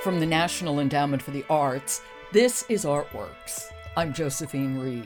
From the National Endowment for the Arts, this is Artworks. I'm Josephine Reed.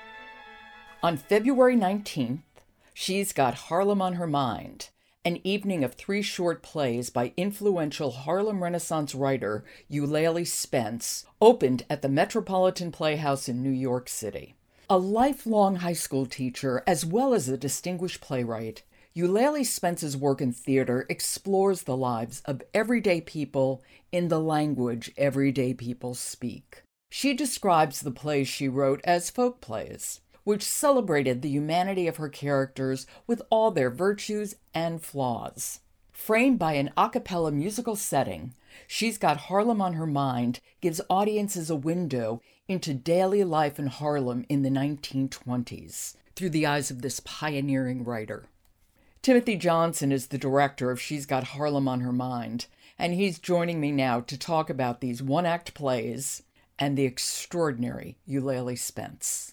On February 19th, she's got Harlem on her mind, an evening of 3 short plays by influential Harlem Renaissance writer Eulalie Spence opened at the Metropolitan Playhouse in New York City. A lifelong high school teacher, as well as a distinguished playwright, Eulalie Spence's work in theater explores the lives of everyday people in the language everyday people speak. She describes the plays she wrote as folk plays, which celebrated the humanity of her characters with all their virtues and flaws. Framed by an a cappella musical setting, She's Got Harlem on Her Mind gives audiences a window into daily life in Harlem in the 1920s through the eyes of this pioneering writer. Timothy Johnson is the director of She's Got Harlem on Her Mind, and he's joining me now to talk about these one-act plays and the extraordinary Eulalie Spence.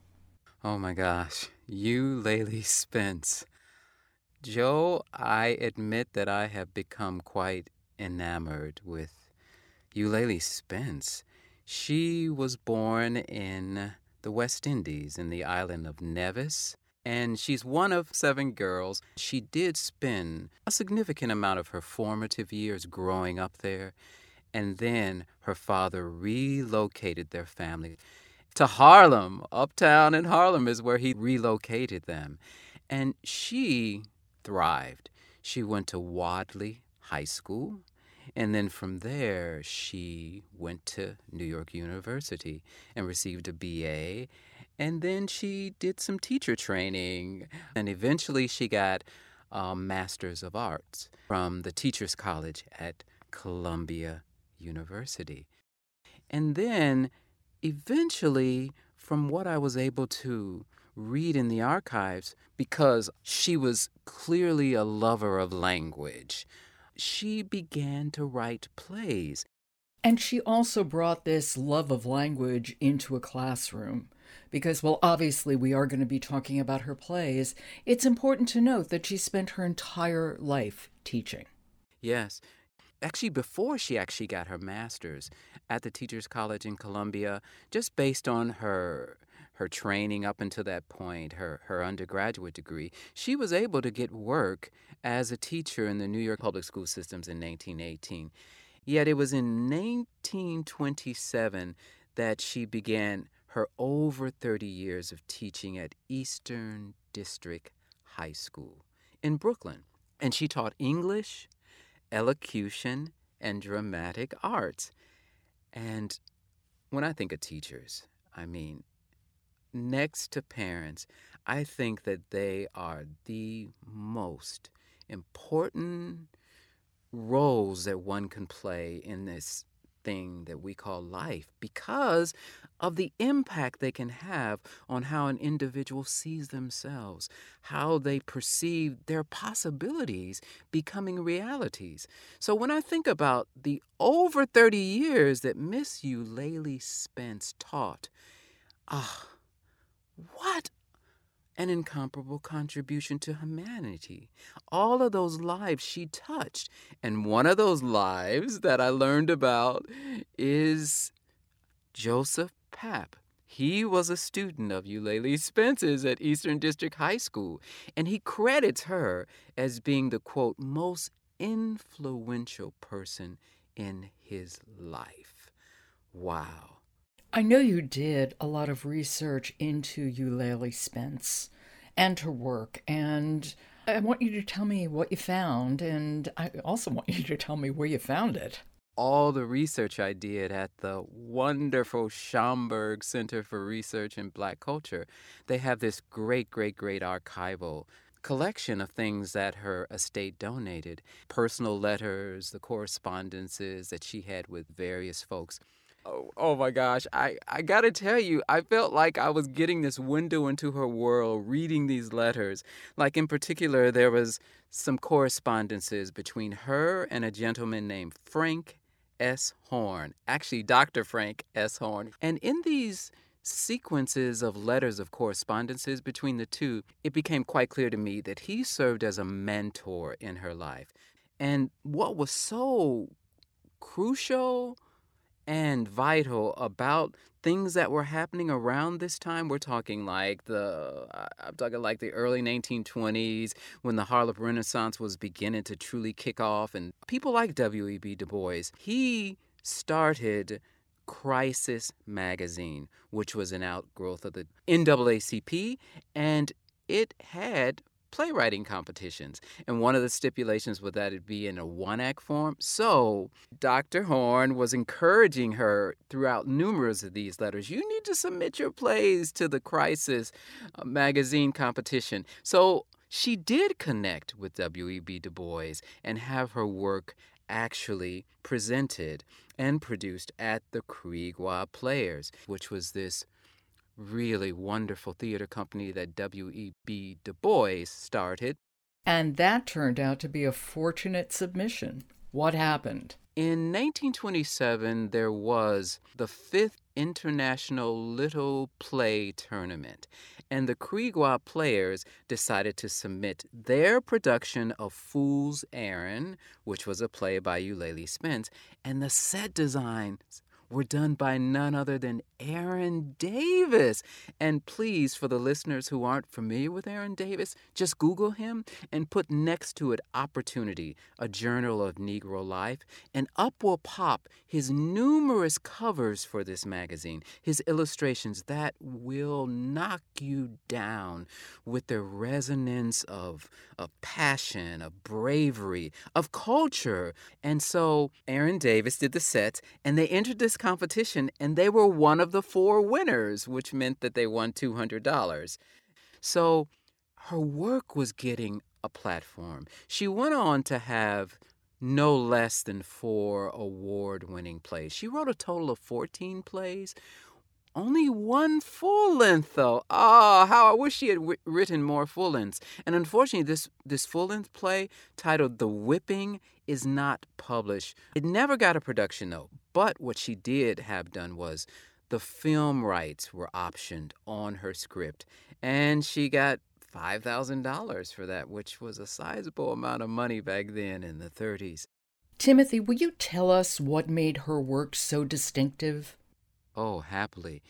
Oh my gosh, Eulalie Spence. Joe, I admit that I have become quite enamored with Eulalie Spence. She was born in the West Indies, in the island of Nevis, and she's one of 7 girls. She did spend a significant amount of her formative years growing up there, and then her father relocated their family to Harlem. Uptown in Harlem is where he relocated them. And she thrived. She went to Wadley High School, and then from there she went to New York University and received a BA. And then she did some teacher training, and eventually she got a Master's of Arts from the Teachers College at Columbia University. And then eventually, from what I was able to read in the archives, because she was clearly a lover of language, she began to write plays. And she also brought this love of language into a classroom. Because, well, obviously we are going to be talking about her plays. It's important to note that she spent her entire life teaching. Yes. Actually, before she actually got her master's at the Teachers College in Columbia, just based on her training up until that point, her undergraduate degree, she was able to get work as a teacher in the New York public school systems in 1918. Yet it was in 1927 that she began her over 30 years of teaching at Eastern District High School in Brooklyn. And she taught English, elocution, and dramatic arts. And when I think of teachers, I mean, next to parents, I think that they are the most important roles that one can play in this thing that we call life, because of the impact they can have on how an individual sees themselves, how they perceive their possibilities becoming realities. So when I think about the over 30 years that Miss Eulalie Spence taught, what an incomparable contribution to humanity. All of those lives she touched. And one of those lives that I learned about is Joseph Papp. He was a student of Eulalie Spence's at Eastern District High School, and he credits her as being the, quote, most influential person in his life. Wow. I know you did a lot of research into Eulalie Spence and her work, and I want you to tell me what you found, and I also want you to tell me where you found it. All the research I did at the wonderful Schomburg Center for Research in Black Culture, they have this great archival collection of things that her estate donated. Personal letters, the correspondences that she had with various folks. Oh my gosh, I gotta tell you, I felt like I was getting this window into her world, reading these letters. Like in particular, there was some correspondences between her and a gentleman named Frank S. Horn, actually Dr. Frank S. Horn. And in these sequences of letters of correspondences between the two, it became quite clear to me that he served as a mentor in her life. And what was so crucial and vital about things that were happening around this time. We're talking like I'm talking like the early 1920s, when the Harlem Renaissance was beginning to truly kick off, and people like W.E.B. Du Bois. He started Crisis Magazine, which was an outgrowth of the NAACP, and it had playwriting competitions. And one of the stipulations was that it be in a one-act form. So Dr. Horn was encouraging her throughout numerous of these letters, you need to submit your plays to the Crisis Magazine competition. So she did connect with W.E.B. Du Bois and have her work actually presented and produced at the Kriegwa Players, which was this really wonderful theater company that W.E.B. Du Bois started. And that turned out to be a fortunate submission. What happened? In 1927, there was the 5th International Little Play Tournament, and the Kriegwa Players decided to submit their production of Fool's Errand, which was a play by Eulalie Spence, and the set designs were done by none other than Aaron Davis. And please, for the listeners who aren't familiar with Aaron Davis, just Google him and put next to it Opportunity, a journal of Negro life, and up will pop his numerous covers for this magazine, his illustrations that will knock you down with the resonance of passion, of bravery, of culture. And so Aaron Davis did the sets, and they entered this competition, and they were one of the 4 winners, which meant that they won $200. So her work was getting a platform. She went on to have no less than 4 award-winning plays. She wrote a total of 14 plays. Only 1 full length, though. Oh, how I wish she had written more full lengths. And unfortunately, this full length play titled The Whipping is not published. It never got a production, though. But what she did have done was the film rights were optioned on her script, and she got $5,000 for that, which was a sizable amount of money back then in the 30s. Timothy, will you tell us what made her work so distinctive? Oh, happily.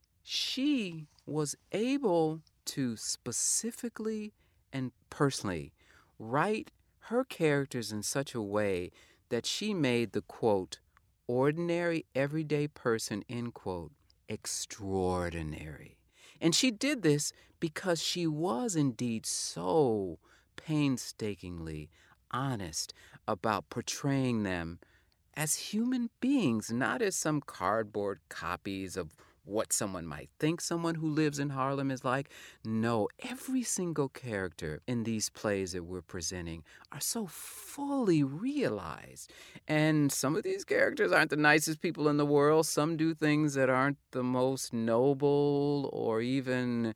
She was able to specifically and personally write her characters in such a way that she made the, quote, ordinary, everyday person, end quote, extraordinary. And she did this because she was indeed so painstakingly honest about portraying them as human beings, not as some cardboard copies of what someone might think someone who lives in Harlem is like. No, every single character in these plays that we're presenting are so fully realized. And some of these characters aren't the nicest people in the world. Some do things that aren't the most noble or even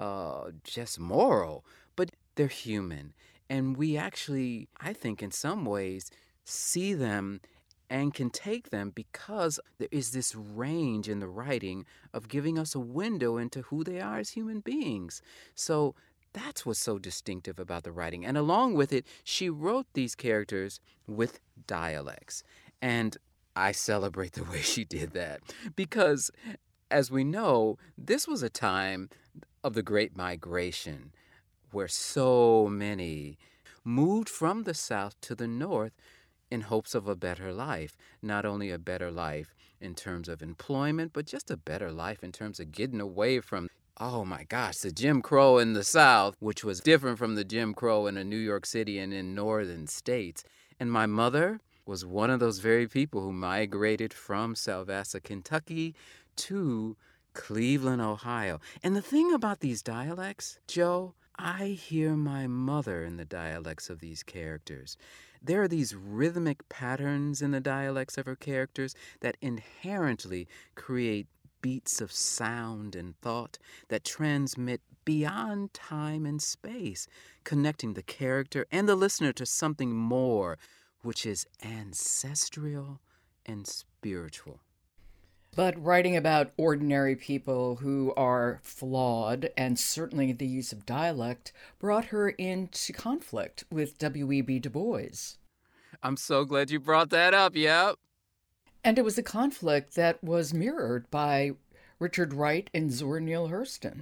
just moral, but they're human. And we actually, I think in some ways, see them and can take them because there is this range in the writing of giving us a window into who they are as human beings. So that's what's so distinctive about the writing. And along with it, she wrote these characters with dialects. And I celebrate the way she did that because, as we know, this was a time of the Great Migration where so many moved from the South to the North in hopes of a better life. Not only a better life in terms of employment, but just a better life in terms of getting away from, oh my gosh, the Jim Crow in the South, which was different from the Jim Crow in New York City and in northern states. And my mother was one of those very people who migrated from Salvassa, Kentucky to Cleveland, Ohio. And the thing about these dialects, Joe, I hear my mother in the dialects of these characters. There are these rhythmic patterns in the dialects of her characters that inherently create beats of sound and thought that transmit beyond time and space, connecting the character and the listener to something more, which is ancestral and spiritual. But writing about ordinary people who are flawed, and certainly the use of dialect, brought her into conflict with W.E.B. Du Bois. I'm so glad you brought that up, yep. And it was a conflict that was mirrored by Richard Wright and Zora Neale Hurston.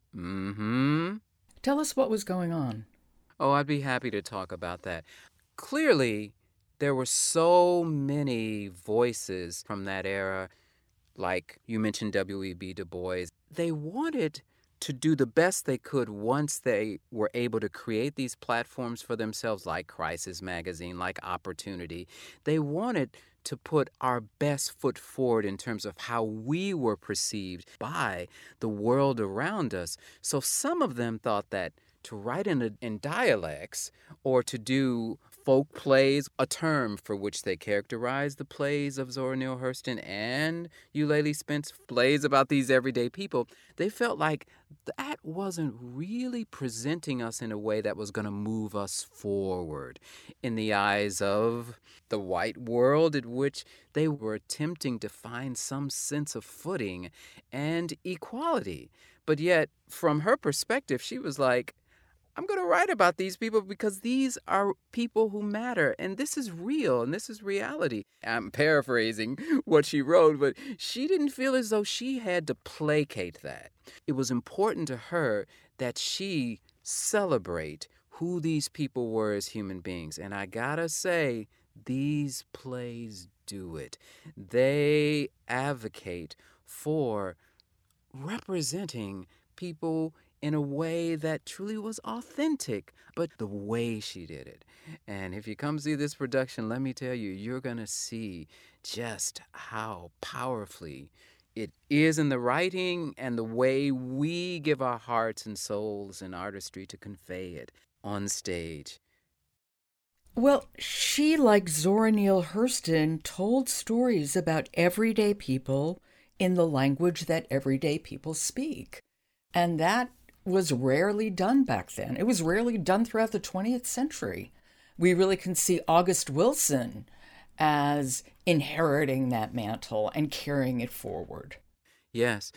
Mm-hmm. Tell us what was going on. Oh, I'd be happy to talk about that. Clearly, there were so many voices from that era, like you mentioned W.E.B. Du Bois. They wanted to do the best they could once they were able to create these platforms for themselves, like Crisis Magazine, like Opportunity. They wanted to put our best foot forward in terms of how we were perceived by the world around us. So some of them thought that to write in dialects or to do folk plays, a term for which they characterized the plays of Zora Neale Hurston and Eulalie Spence, plays about these everyday people, they felt like that wasn't really presenting us in a way that was going to move us forward in the eyes of the white world, in which they were attempting to find some sense of footing and equality. But yet, from her perspective, she was like, I'm going to write about these people because these are people who matter, and this is real, and this is reality. I'm paraphrasing what she wrote, but she didn't feel as though she had to placate that. It was important to her that she celebrate who these people were as human beings, and I gotta say, these plays do it. They advocate for representing people in a way that truly was authentic, but the way she did it. And if you come see this production, let me tell you, you're going to see just how powerfully it is in the writing and the way we give our hearts and souls and artistry to convey it on stage. Well, she, like Zora Neale Hurston, told stories about everyday people in the language that everyday people speak. And that was rarely done back then. It was rarely done throughout the 20th century. We really can see August Wilson as inheriting that mantle and carrying it forward. Yes,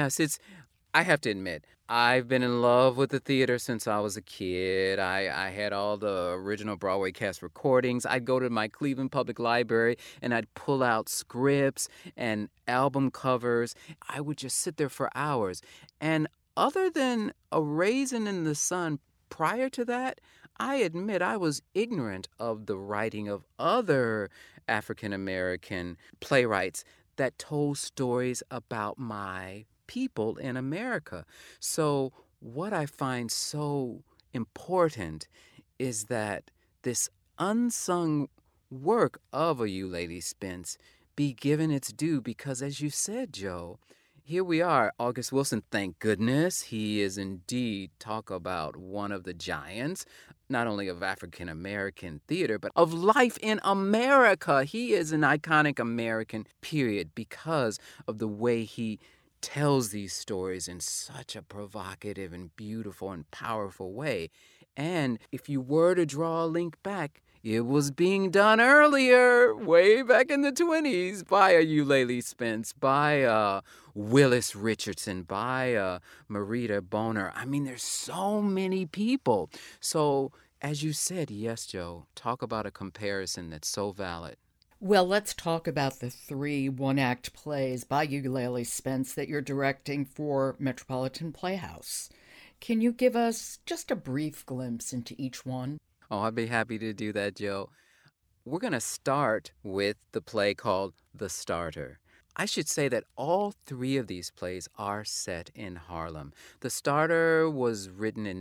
I have to admit, I've been in love with the theater since I was a kid. I had all the original Broadway cast recordings. I'd go to my Cleveland Public Library and I'd pull out scripts and album covers. I would just sit there for hours. And other than A Raisin in the Sun, prior to that, I admit I was ignorant of the writing of other African American playwrights that told stories about my people in America. So what I find so important is that this unsung work of a Eulalie Spence be given its due because, as you said, Joe, here we are, August Wilson, thank goodness. He is indeed, talk about one of the giants, not only of African American theater, but of life in America. He is an iconic American, period, because of the way he tells these stories in such a provocative and beautiful and powerful way. And if you were to draw a link back, it was being done earlier, way back in the 20s, by a Eulalie Spence, by Willis Richardson, by Marita Boner. I mean, there's so many people. So, as you said, yes, Joe, talk about a comparison that's so valid. Well, let's talk about the 3 one-act plays by Eulalie Spence that you're directing for Metropolitan Playhouse. Can you give us just a brief glimpse into each one? Oh, I'd be happy to do that, Joe. We're going to start with the play called The Starter. I should say that all 3 of these plays are set in Harlem. The Starter was written in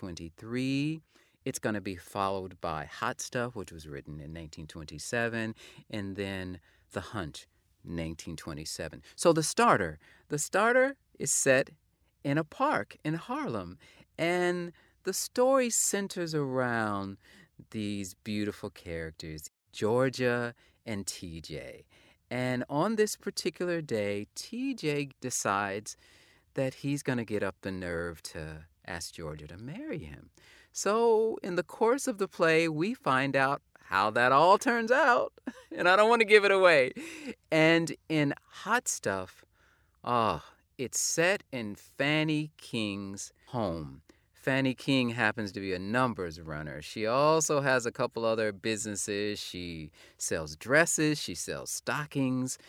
1923. It's going to be followed by Hot Stuff, which was written in 1927, and then The Hunch, 1927. So The Starter is set in a park in Harlem, and the story centers around these beautiful characters, Georgia and TJ. And on this particular day, TJ decides that he's going to get up the nerve to ask Georgia to marry him. So in the course of the play, we find out how that all turns out, and I don't want to give it away. And in Hot Stuff, it's set in Fanny King's home. Fanny King happens to be a numbers runner. She also has a couple other businesses. She sells dresses, she sells stockings,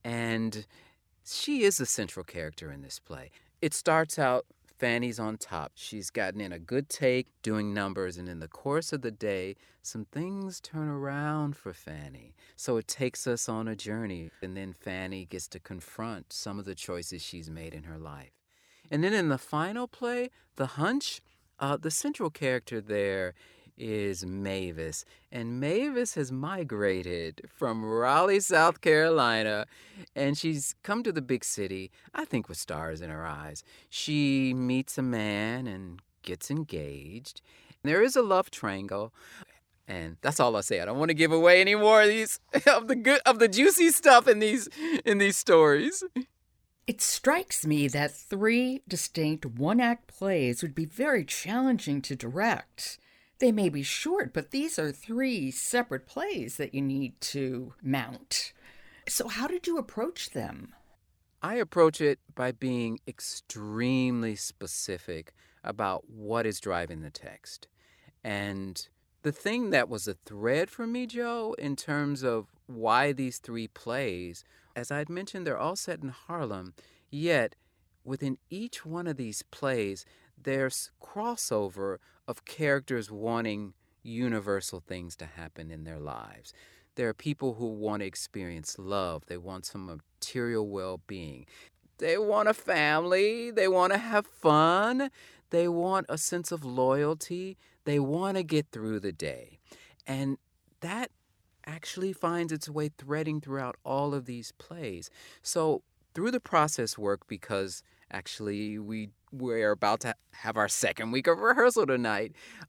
and she is the central character in this play. It starts out Fanny's on top. She's gotten in a good take doing numbers, and in the course of the day, some things turn around for Fanny. So it takes us on a journey, and then Fanny gets to confront some of the choices she's made in her life. And then in the final play, The Hunch, the central character there is Mavis. And Mavis has migrated from Raleigh, South Carolina, and she's come to the big city, I think with stars in her eyes. She meets a man and gets engaged. There is a love triangle. And that's all I'll say. I don't want to give away any more of these of the juicy stuff in these stories. It strikes me that 3 distinct one-act plays would be very challenging to direct. They may be short, but these are 3 separate plays that you need to mount. So how did you approach them? I approach it by being extremely specific about what is driving the text. And the thing that was a thread for me, Joe, in terms of why these 3 plays, as I had mentioned, they're all set in Harlem, yet within each one of these plays, there's crossover of characters wanting universal things to happen in their lives. There are people who want to experience love. They want some material well-being. They want a family. They want to have fun. They want a sense of loyalty. They want to get through the day. And that actually finds its way threading throughout all of these plays. So through the process work, because actually we're about to have our second week of rehearsal tonight,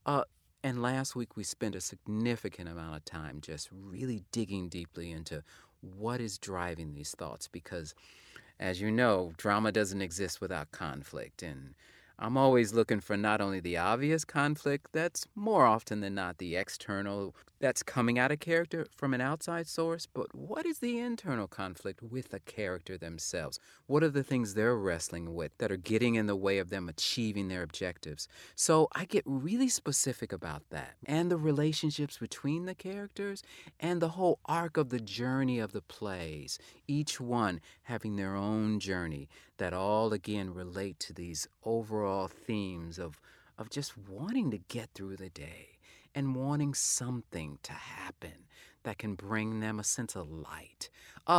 and last week we spent a significant amount of time just really digging deeply into what is driving these thoughts, because as you know, drama doesn't exist without conflict, and I'm always looking for not only the obvious conflict, that's more often than not the external, that's coming out of character from an outside source, but what is the internal conflict with the character themselves? What are the things they're wrestling with that are getting in the way of them achieving their objectives? So I get really specific about that, and the relationships between the characters, and the whole arc of the journey of the plays, each one having their own journey that all again relate to these overall themes of just wanting to get through the day and wanting something to happen that can bring them a sense of light.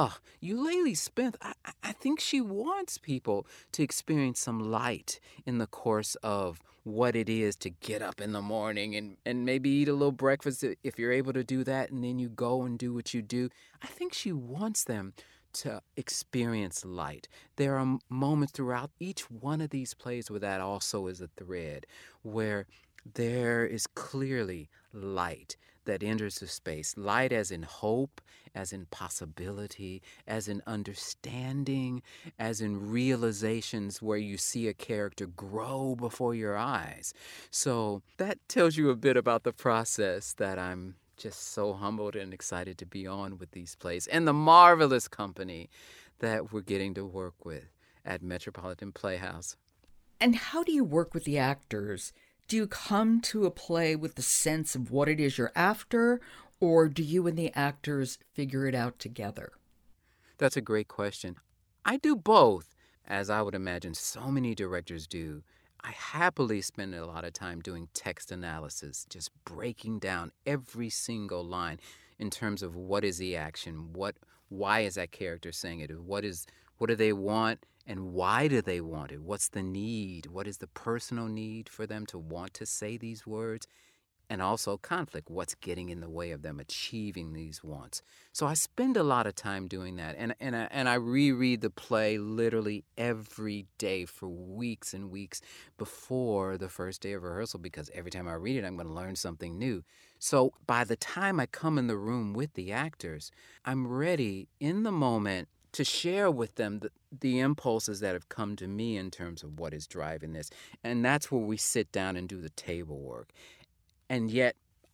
Eulalie Spence, I think she wants people to experience some light in the course of what it is to get up in the morning and maybe eat a little breakfast if you're able to do that, and then you go and do what you do. I think she wants them to experience light. There are moments throughout each one of these plays where that also is a thread, where there is clearly light that enters the space. Light as in hope, as in possibility, as in understanding, as in realizations where you see a character grow before your eyes. So that tells you a bit about the process that I'm just so humbled and excited to be on with these plays and the marvelous company that we're getting to work with at Metropolitan Playhouse. And how do you work with the actors? Do you come to a play with the sense of what it is you're after, or do you and the actors figure it out together? That's a great question. I do both, as I would imagine so many directors do. I happily spend a lot of time doing text analysis, just breaking down every single line in terms of what is the action, why is that character saying it, what do they want, and why do they want it? What's the need? What is the personal need for them to want to say these words? And also conflict. What's getting in the way of them achieving these wants? So I spend a lot of time doing that. And I reread the play literally every day for weeks and weeks before the first day of rehearsal, because every time I read it, I'm going to learn something new. So by the time I come in the room with the actors, I'm ready in the moment to share with them the impulses that have come to me in terms of what is driving this. And that's where we sit down and do the table work. And yet,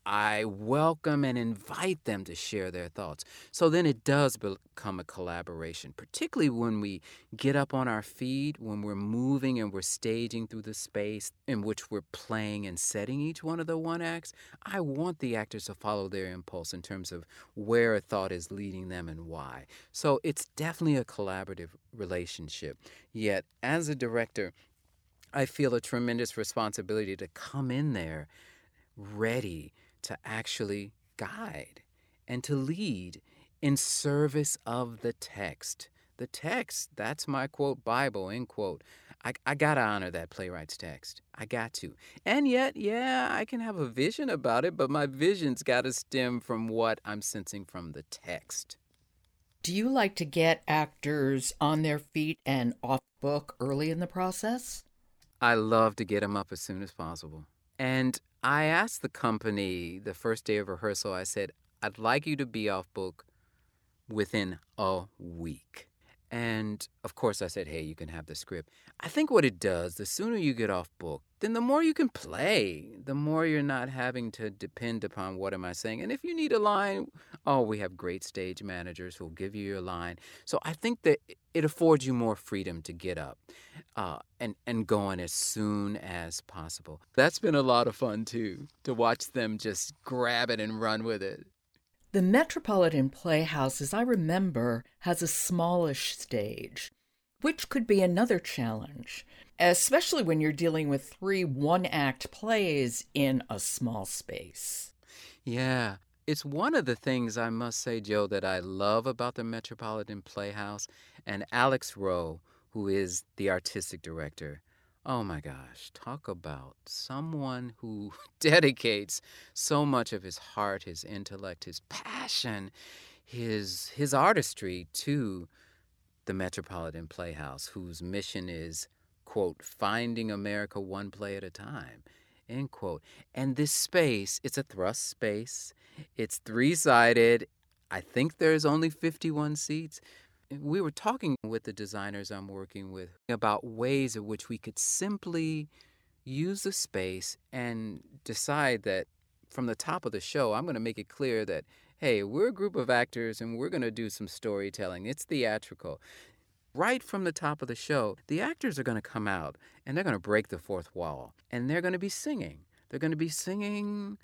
I welcome and invite them to share their thoughts. So then it does become a collaboration, particularly when we get up on our feet, when we're moving and we're staging through the space in which we're playing and setting each one of the one acts. I want the actors to follow their impulse in terms of where a thought is leading them and why. So it's definitely a collaborative relationship. Yet, as a director, I feel a tremendous responsibility to come in there ready to actually guide and to lead in service of the text. The text, that's my quote, Bible, end quote. I got to honor that playwright's text. I got to. And yet, yeah, I can have a vision about it, but my vision's got to stem from what I'm sensing from the text. Do you like to get actors on their feet and off book early in the process? I love to get them up as soon as possible. And I asked the company the first day of rehearsal, I said, I'd like you to be off book within a week. And of course, I said, hey, you can have the script. I think what it does, the sooner you get off book, then the more you can play, the more you're not having to depend upon what am I saying. And if you need a line, we have great stage managers who'll give you your line. So I think that it affords you more freedom to get up and go on as soon as possible. That's been a lot of fun, too, to watch them just grab it and run with it. The Metropolitan Playhouse, as I remember, has a smallish stage, which could be another challenge, especially when you're dealing with 3 one-act plays in a small space. Yeah, it's one of the things I must say, Joe, that I love about the Metropolitan Playhouse, and Alex Rowe, who is the artistic director. Oh my gosh, talk about someone who dedicates so much of his heart, his intellect, his passion, his artistry to the Metropolitan Playhouse, whose mission is, quote, finding America one play at a time, end quote. And this space, it's a thrust space. It's 3-sided. I think there's only 51 seats. We were talking with the designers I'm working with about ways in which we could simply use the space and decide that from the top of the show, I'm going to make it clear that, hey, we're a group of actors and we're going to do some storytelling. It's theatrical. Right from the top of the show, the actors are going to come out and they're going to break the fourth wall and they're going to be singing. They're going to be singing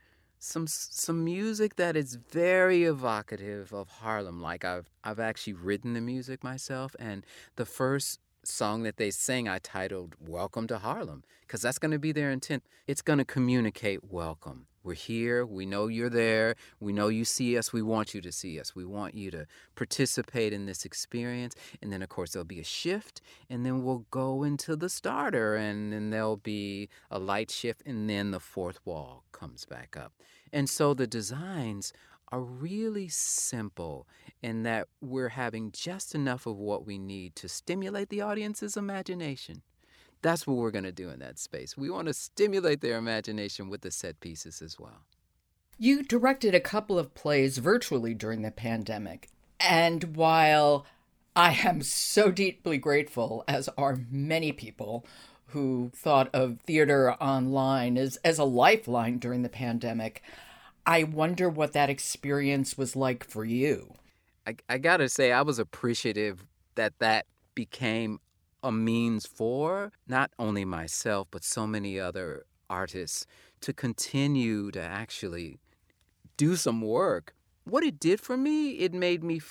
some music that is very evocative of Harlem. Like I've actually written the music myself, and the first song that they sing I titled Welcome to Harlem, because that's going to be their intent. It's going to communicate welcome. We're here. We know you're there. We know you see us. We want you to see us. We want you to participate in this experience. And then, of course, there'll be a shift, and then we'll go into the starter, and then there'll be a light shift, and then the fourth wall comes back up. And so the designs are really simple in that we're having just enough of what we need to stimulate the audience's imagination. That's what we're going to do in that space. We want to stimulate their imagination with the set pieces as well. You directed a couple of plays virtually during the pandemic. And while I am so deeply grateful, as are many people who thought of theater online as a lifeline during the pandemic, I wonder what that experience was like for you. I got to say, I was appreciative that became a means for not only myself, but so many other artists to continue to actually do some work. What it did for me, it made me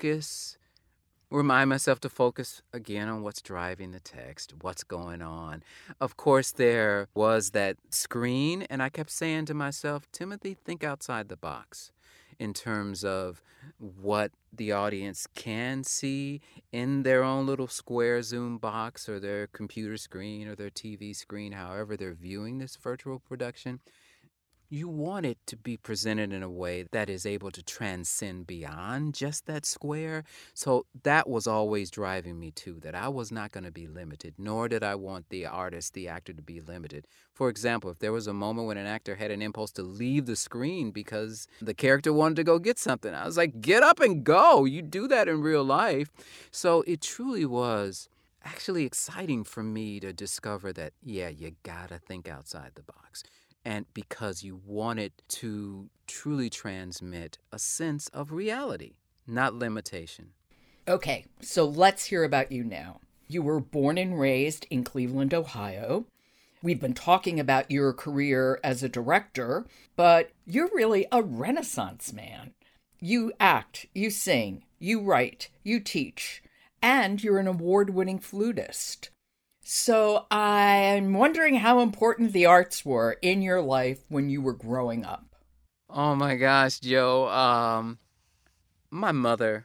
remind myself to focus again on what's driving the text, what's going on. Of course, there was that screen, and I kept saying to myself, Timothy, think outside the box in terms of what the audience can see in their own little square Zoom box or their computer screen or their TV screen, however they're viewing this virtual production. You want it to be presented in a way that is able to transcend beyond just that square. So that was always driving me too, that I was not going to be limited, nor did I want the artist, the actor, to be limited. For example, if there was a moment when an actor had an impulse to leave the screen because the character wanted to go get something, I was like, get up and go. You do that in real life. So it truly was actually exciting for me to discover that, yeah, you gotta think outside the box. and because you wanted to truly transmit a sense of reality, not limitation. Okay, so let's hear about you now. You were born and raised in Cleveland, Ohio. We've been talking about your career as a director, but you're really a Renaissance man. You act, you sing, you write, you teach, and you're an award-winning flutist. So I'm wondering how important the arts were in your life when you were growing up. Oh my gosh, Joe. My mother,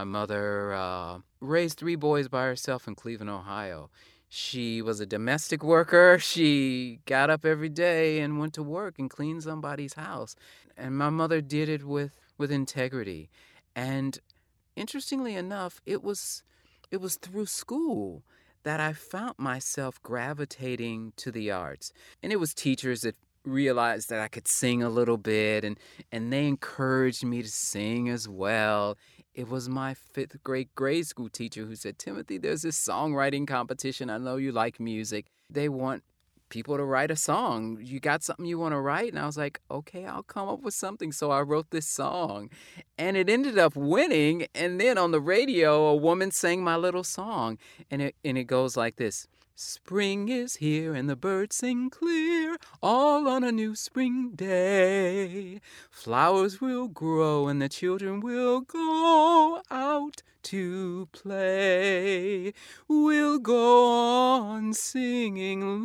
raised 3 boys by herself in Cleveland, Ohio. She was a domestic worker. She got up every day and went to work and cleaned somebody's house. And my mother did it with integrity. And interestingly enough, it was through school that I found myself gravitating to the arts. And it was teachers that realized that I could sing a little bit, and they encouraged me to sing as well. It was my 5th grade school teacher who said, "Timothy, there's this songwriting competition. I know you like music. They want people to write a song. You got something you want to write?" And I was like, "Okay, I'll come up with something." So I wrote this song, and it ended up winning. And then on the radio, a woman sang my little song, and it goes like this. Spring is here and the birds sing clear, all on a new spring day. Flowers will grow and the children will go out to play. We'll go on singing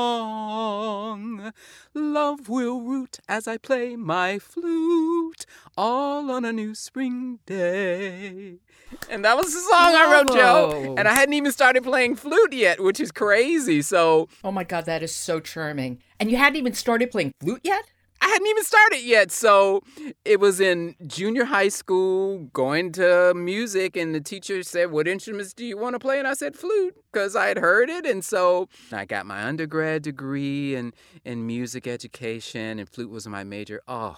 long. Love will root as I play my flute, all on a new spring day. And that was the song I wrote, Joe. And I hadn't even started playing flute yet, which is crazy. So, oh my God, that is so charming. And you hadn't even started playing flute yet? I hadn't even started yet. So it was in junior high school, going to music, and the teacher said, "What instruments do you want to play?" And I said, "Flute," because I had heard it. And so I got my undergrad degree in music education, and flute was my major.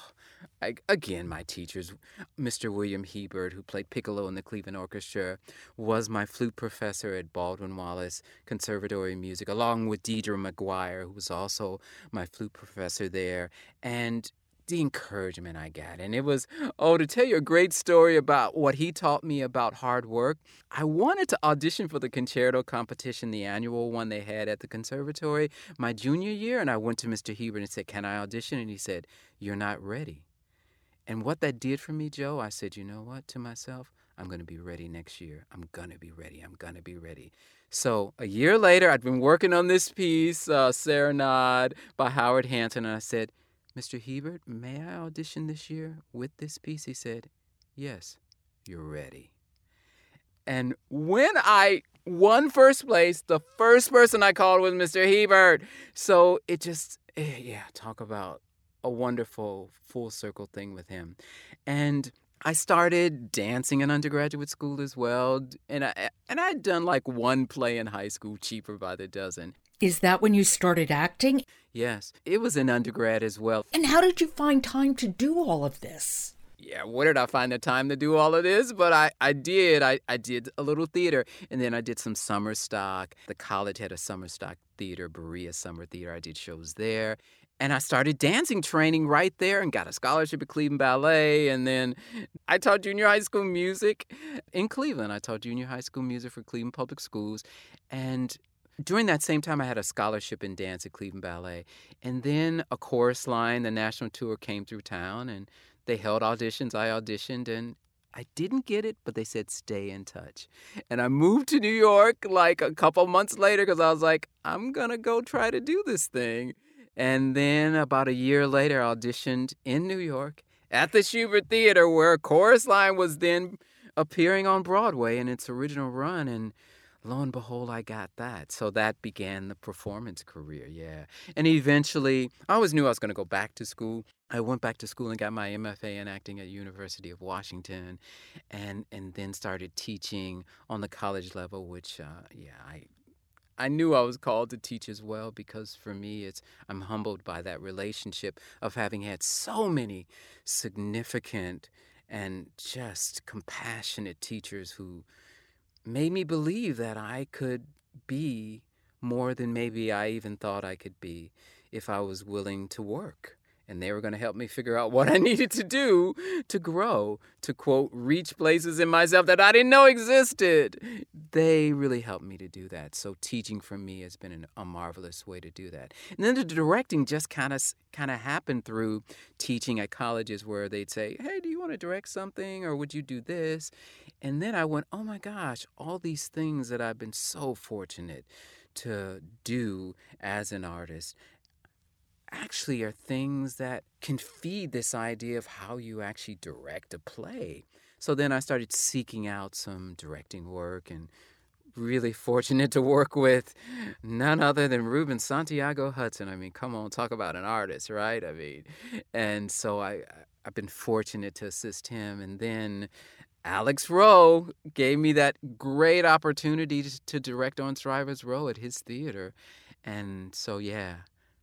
Again, my teachers, Mr. William Hebert, who played piccolo in the Cleveland Orchestra, was my flute professor at Baldwin Wallace Conservatory of Music, along with Deidre McGuire, who was also my flute professor there, and the encouragement I got. And it was, to tell you a great story about what he taught me about hard work, I wanted to audition for the concerto competition, the annual one they had at the conservatory, my junior year, and I went to Mr. Hebert and said, "Can I audition?" And he said, "You're not ready." And what that did for me, Joe, I said, you know what, to myself, I'm going to be ready next year. I'm going to be ready. I'm going to be ready. So a year later, I'd been working on this piece, Serenade by Howard Hanson, and I said, "Mr. Hebert, may I audition this year with this piece?" He said, "Yes, you're ready." And when I won first place, the first person I called was Mr. Hebert. So it just, talk about a wonderful full circle thing with him. And I started dancing in undergraduate school as well. And I'd done like one play in high school, Cheaper by the Dozen. Is that when you started acting? Yes, it was in undergrad as well. And how did you find time to do all of this? Yeah, where did I find the time to do all of this? But I did. I did a little theater, and then I did some summer stock. The college had a summer stock theater, Berea Summer Theater. I did shows there. And I started dancing training right there and got a scholarship at Cleveland Ballet. And then I taught junior high school music in Cleveland. I taught junior high school music for Cleveland Public Schools. And during that same time, I had a scholarship in dance at Cleveland Ballet. And then a chorus line, the national tour came through town, and they held auditions. I auditioned, and I didn't get it, but they said, "Stay in touch." And I moved to New York like a couple months later because I was like, I'm going to go try to do this thing. And then about a year later, I auditioned in New York at the Shubert Theater, where Chorus Line was then appearing on Broadway in its original run. And lo and behold, I got that. So that began the performance career, yeah. And eventually, I always knew I was going to go back to school. I went back to school and got my MFA in acting at University of Washington, and then started teaching on the college level, which, I knew I was called to teach as well, because for me, I'm humbled by that relationship of having had so many significant and just compassionate teachers who made me believe that I could be more than maybe I even thought I could be. if I was willing to work. And they were going to help me figure out what I needed to do to grow, to, quote, reach places in myself that I didn't know existed. They really helped me to do that. So teaching for me has been a marvelous way to do that. And then the directing just kind of happened through teaching at colleges where they'd say, hey, do you want to direct something? Or would you do this? And then I went, oh my gosh, all these things that I've been so fortunate to do as an artist actually are things that can feed this idea of how you actually direct a play. So then I started seeking out some directing work and really fortunate to work with none other than Ruben Santiago Hudson. I mean, come on, talk about an artist, right? I mean, and so I've been fortunate to assist him. And then Alex Rowe gave me that great opportunity to direct On Survivors Row at his theater. And so, yeah,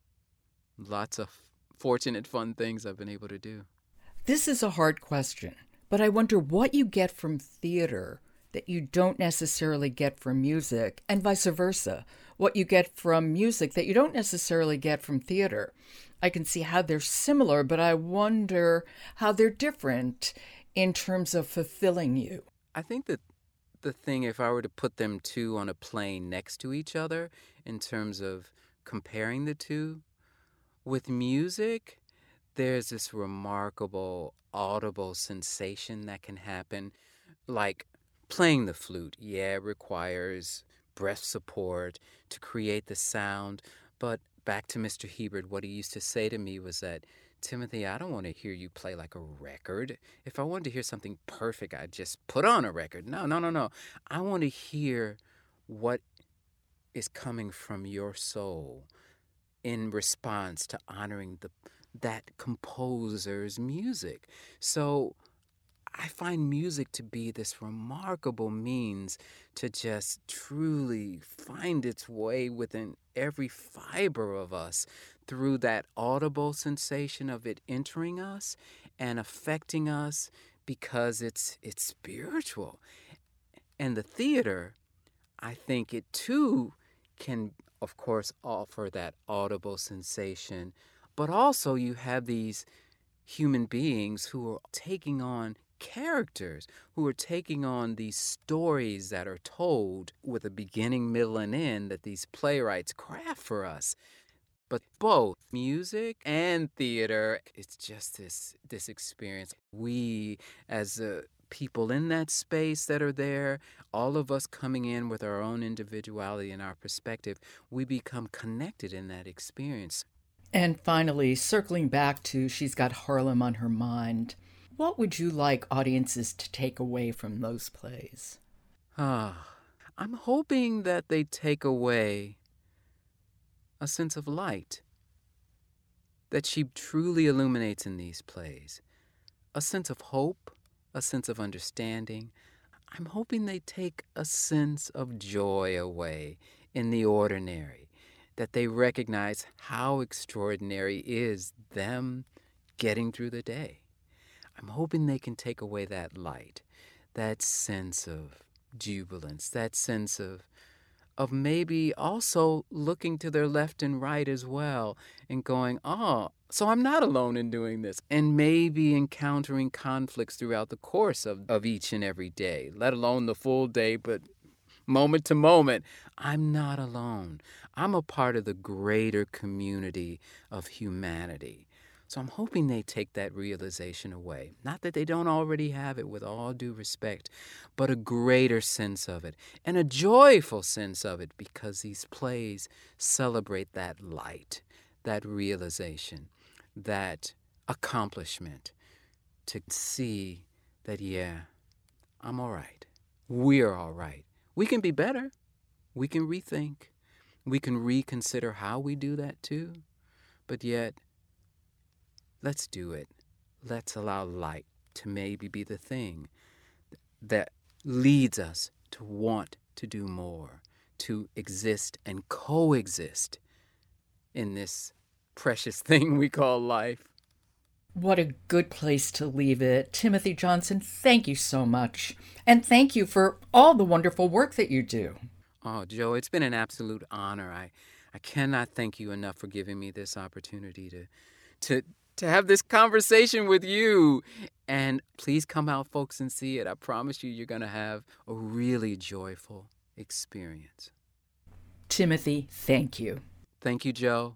lots of fortunate, fun things I've been able to do. This is a hard question, but I wonder what you get from theater that you don't necessarily get from music, and vice versa. What you get from music that you don't necessarily get from theater. I can see how they're similar, but I wonder how they're different in terms of fulfilling you. I think that the thing, if I were to put them two on a plane next to each other in terms of comparing the two, with music, there's this remarkable audible sensation that can happen. Like playing the flute, yeah, it requires breath support to create the sound. But back to Mr. Hebert, what he used to say to me was that, Timothy, I don't want to hear you play like a record. If I wanted to hear something perfect, I'd just put on a record. No. I want to hear what is coming from your soul in response to honoring that composer's music. So I find music to be this remarkable means to just truly find its way within every fiber of us through that audible sensation of it entering us and affecting us because it's spiritual. And the theater, I think it too can, of course, offer that audible sensation, but also you have these human beings who are taking on characters, who are taking on these stories that are told with a beginning, middle, and end that these playwrights craft for us. But both music and theater, it's just this experience. We, as people in that space that are there, all of us coming in with our own individuality and our perspective, we become connected in that experience. And finally, circling back to She's Got Harlem on Her Mind, what would you like audiences to take away from those plays? I'm hoping that they take away a sense of light that she truly illuminates in these plays, a sense of hope, a sense of understanding. I'm hoping they take a sense of joy away in the ordinary, that they recognize how extraordinary is them getting through the day. I'm hoping they can take away that light, that sense of jubilance, that sense of maybe also looking to their left and right as well and going, so I'm not alone in doing this. And maybe encountering conflicts throughout the course of each and every day, let alone the full day, but moment to moment, I'm not alone. I'm a part of the greater community of humanity. So I'm hoping they take that realization away. Not that they don't already have it, with all due respect, but a greater sense of it and a joyful sense of it, because these plays celebrate that light, that realization, that accomplishment, to see that, yeah, I'm all right. We're all right. We can be better. We can rethink. We can reconsider how we do that too. But yet, let's do it. Let's allow light to maybe be the thing that leads us to want to do more, to exist and coexist in this precious thing we call life. What a good place to leave it. Timothy Johnson, thank you so much. And thank you for all the wonderful work that you do. Oh, Joe, it's been an absolute honor. I cannot thank you enough for giving me this opportunity to have this conversation with you. And please come out, folks, and see it. I promise you're going to have a really joyful experience. Timothy, thank you. Thank you, Joe.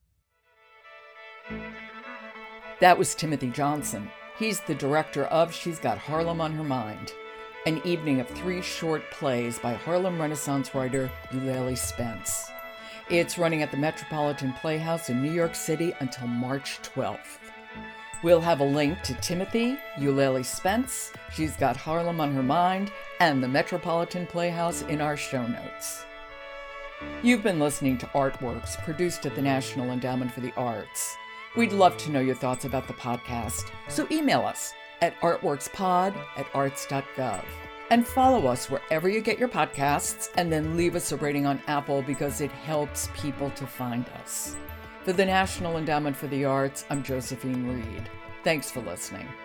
That was Timothy Johnson. He's the director of She's Got Harlem on Her Mind, an evening of 3 short plays by Harlem Renaissance writer Eulalie Spence. It's running at the Metropolitan Playhouse in New York City until March 12th. We'll have a link to Timothy, Eulalie Spence, She's Got Harlem on Her Mind, and the Metropolitan Playhouse in our show notes. You've been listening to Artworks, produced at the National Endowment for the Arts. We'd love to know your thoughts about the podcast, so email us at artworkspod@arts.gov. And follow us wherever you get your podcasts, and then leave us a rating on Apple because it helps people to find us. For the National Endowment for the Arts, I'm Josephine Reed. Thanks for listening.